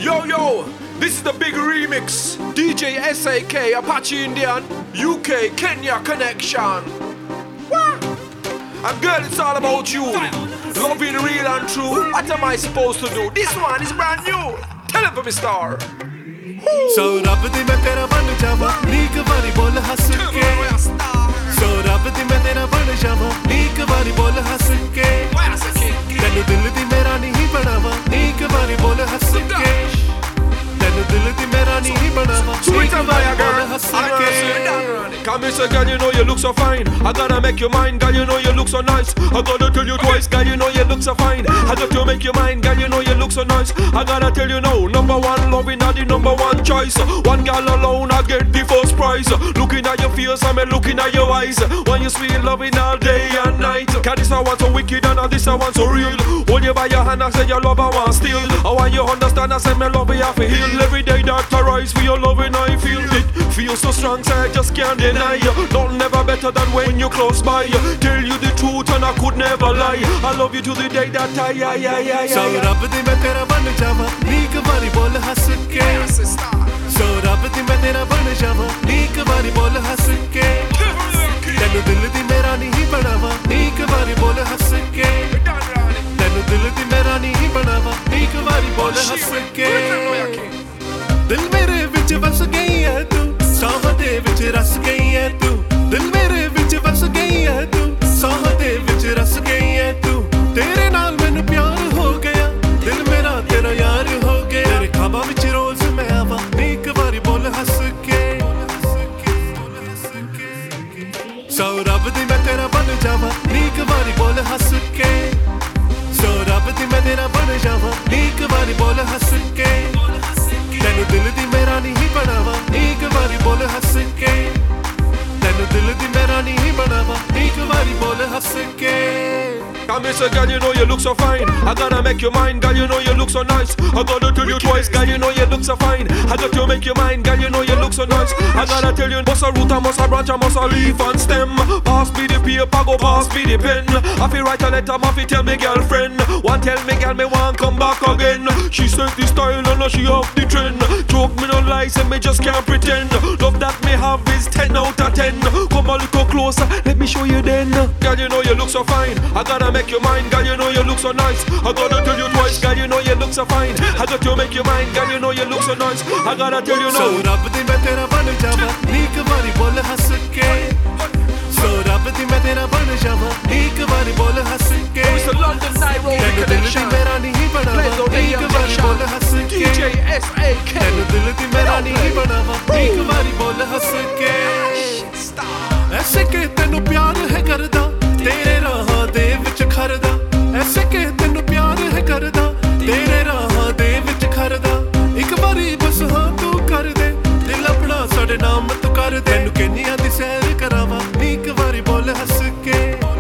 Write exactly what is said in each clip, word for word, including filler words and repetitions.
Yo, yo, this is the big remix. D J S A K, Apache Indian, U K, Kenya connection. What? And girl, it's all about you. Loving real and true. What am I supposed to do? This one is brand new. Tell it for me, star. So रब दी मैं तेरा बन जावा नीक बारी बोल हंस के So रब दी मैं तेरा बन जावा नीक बारी बोल हंस के तेनु दिल दी मेरा नहीं बनावा नीक बारी बोल हंस के तेनु दिल दी मेरा नहीं बनावा नीक बारी बोल हंस के Come here, say, girl, you know you look so fine. I gotta make you mine, girl, you know you look so nice. I gotta tell you twice, girl, you know you look so fine. I got to make you mine, girl, you know you look so nice. I gotta tell you now, number one loving are the number one choice. One girl alone, I get the first prize. Looking at your face, I'm looking at your eyes. When you sweet loving all day and night. Cause this I want so wicked and this I want so real. Hold you by your hand, I say your love I want still. I want you understand, I say my love I feel heal. Every day that I rise for your loving, I feel it. Feel so strong, so I just can't deny you. Don't never better than when you're close by. Tell you the truth and I could never lie. I love you to the day that I, I, I, I, I. So रब दी मैं तेरा बन जावा नीक बारी बोल हंस के So रब दी मैं तेरा बन जावा नीक बारी बोल हंस के तेनु दिल दी मेरा नहीं बनावा नीक बारी बोल हंस के तेनु दिल दी मेरा नहीं बनावा नीक बारी बोल हंस के दिल मेरे विच बस गई है तू साह दे विच रस गई है तू दिल मेरे विच बस गई है तू साह दे विच रस गई है तू तेरे नाल मैनू प्यार हो गया दिल मेरा तेरा यार हो गया तेरे ख्वाबां विच रोज मैं आवा नीक बारी बोल हंस के सो रब दी मैं तेरा बन जावा नीक बारी बोल हंस के सो रब दी मैं तेरा बन जावा नीक बारी बोल हंस के तेनु दिल दी मेरा नहीं बनावा नीक बारी बोल हंस के तेनु दिल दी मेरा नहीं बनावा नीक बारी बोल हंस के Come here, say, girl, you know you look so fine. I gotta make you mine, girl, you know you look so nice. I gotta tell you twice, girl, you know you look so fine. I got to make you mine, girl, you know you look so nice. I gotta tell you, must a root, I must a branch, I must a leaf and stem. Pass me the paper, go pass me the pen. I feel write a letter, I feel tell me girlfriend. One tell me, girl, me want come back again. She said the style and now she off the trend. Joke me no lies and me just can't pretend. Love that me have is ten out of ten. Come a little closer, let me show you then. Girl, you know you look so fine. I gotta make you mine, girl, you know you look so nice. I gotta tell you twice, girl, you know you look so fine. I got to make you mine, girl, you know you look so nice. I gotta tell you now. So रब दी मैं तेरा बन जावा नीक बारी बोल हंस के So रब दी मैं तेरा बन जावा नीक बारी बोल हंस के It's the London Nairobi तेनु दिल दी connection. मेरा नहीं बनावा नीक बारी बोल हंस D के J S A K. तेनु दिल दी मेरा नहीं बनावा नीक बारी बोल हंस के ऐसे के तेनु प्यार है करदा तेरे राह दे विच खरदा ऐसे के तेनु प्यार है करदा तेरे राह दे विच खरदा एक बारी बस हाँ तू कर दे दिल अपना साडे नाम तू कर दे तेनु केनिया दी सैर करावा नीक बारी बोल हंस के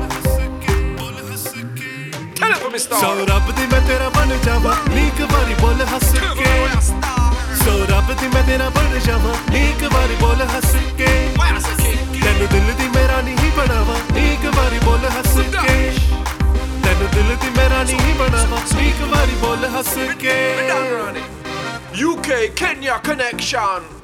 Tell it for me, star. सो रब दी मैं तेरा बन जावा नीक बारी बोल हंस के सो रब दी मैं तेरा बन जावा नीक बारी बोल हंस के तेनु दिल दी मेरा नहीं बनावा नीक बारी बोल हंस के तेनु दिल दी मेरा नहीं बनावा नीक बारी बोल हंस के U K, Kenya connection.